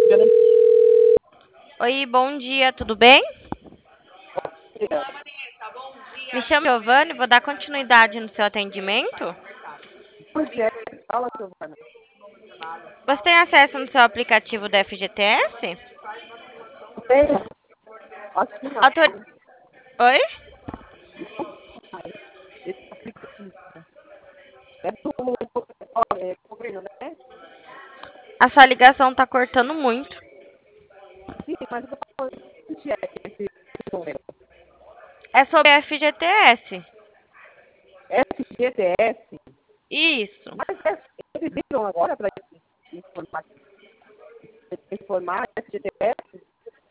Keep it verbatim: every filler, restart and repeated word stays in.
Oi, bom dia, tudo bem? Me chamo Giovanni, vou dar continuidade no seu atendimento. Pois é, fala, Giovana. Você tem acesso no seu aplicativo da F G T S? Tem? Acho que não. Autor... Oi? Esse aplicativo. É do é, governo, né? A sua ligação tá cortando muito. Sim, mas eu tô falando o que é esse número. É sobre a F G T S. F G T S. Isso. Mas é, eles viram agora para informar, informar F G T S?